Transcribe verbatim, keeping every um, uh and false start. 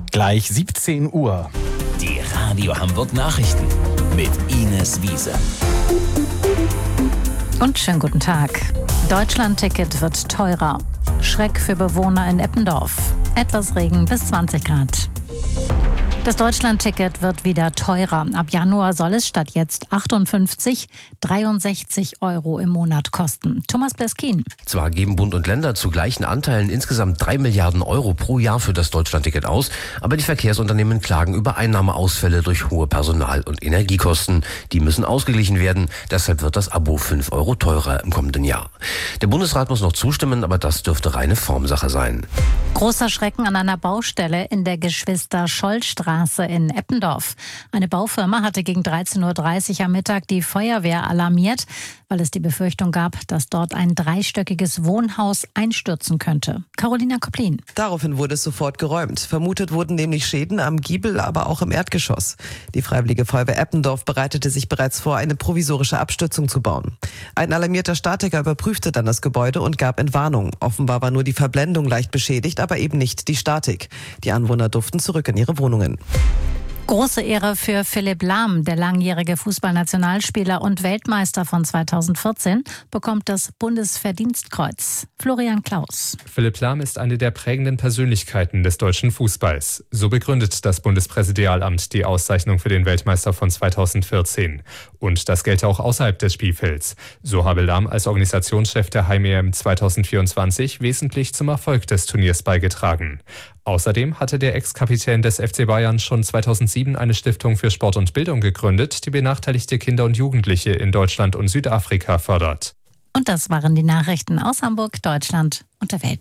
Gleich siebzehn Uhr. Die Radio Hamburg Nachrichten mit Ines Wiese. Und schönen guten Tag. Deutschland-Ticket wird teurer. Schreck für Bewohner in Eppendorf. Etwas Regen bis zwanzig Grad. Das Deutschland-Ticket wird wieder teurer. Ab Januar soll es statt jetzt achtundfünfzig, dreiundsechzig Euro im Monat kosten. Thomas Bleskin. Zwar geben Bund und Länder zu gleichen Anteilen insgesamt drei Milliarden Euro pro Jahr für das Deutschland-Ticket aus, aber die Verkehrsunternehmen klagen über Einnahmeausfälle durch hohe Personal- und Energiekosten. Die müssen ausgeglichen werden. Deshalb wird das Abo fünf Euro teurer im kommenden Jahr. Der Bundesrat muss noch zustimmen, aber das dürfte reine Formsache sein. Großer Schrecken an einer Baustelle in der Geschwister-Scholl-Straße in Eppendorf. Eine Baufirma hatte gegen dreizehn Uhr dreißig am Mittag die Feuerwehr alarmiert, weil es die Befürchtung gab, dass dort ein dreistöckiges Wohnhaus einstürzen könnte. Carolina Koplin. Daraufhin wurde es sofort geräumt. Vermutet wurden nämlich Schäden am Giebel, aber auch im Erdgeschoss. Die Freiwillige Feuerwehr Eppendorf bereitete sich bereits vor, eine provisorische Abstützung zu bauen. Ein alarmierter Statiker überprüfte dann das Gebäude und gab Entwarnung. Offenbar war nur die Verblendung leicht beschädigt, aber eben nicht die Statik. Die Anwohner durften zurück in ihre Wohnungen. Große Ehre für Philipp Lahm, der langjährige Fußballnationalspieler und Weltmeister von zweitausendvierzehn, bekommt das Bundesverdienstkreuz. Florian Klaus. Philipp Lahm ist eine der prägenden Persönlichkeiten des deutschen Fußballs. So begründet das Bundespräsidialamt die Auszeichnung für den Weltmeister von zweitausendvierzehn. Und das gelte auch außerhalb des Spielfelds. So habe Lahm als Organisationschef der Heim-E M zweitausendvierundzwanzig wesentlich zum Erfolg des Turniers beigetragen. Außerdem hatte der Ex-Kapitän des F C Bayern schon zweitausendsieben eine Stiftung für Sport und Bildung gegründet, die benachteiligte Kinder und Jugendliche in Deutschland und Südafrika fördert. Und das waren die Nachrichten aus Hamburg, Deutschland und der Welt.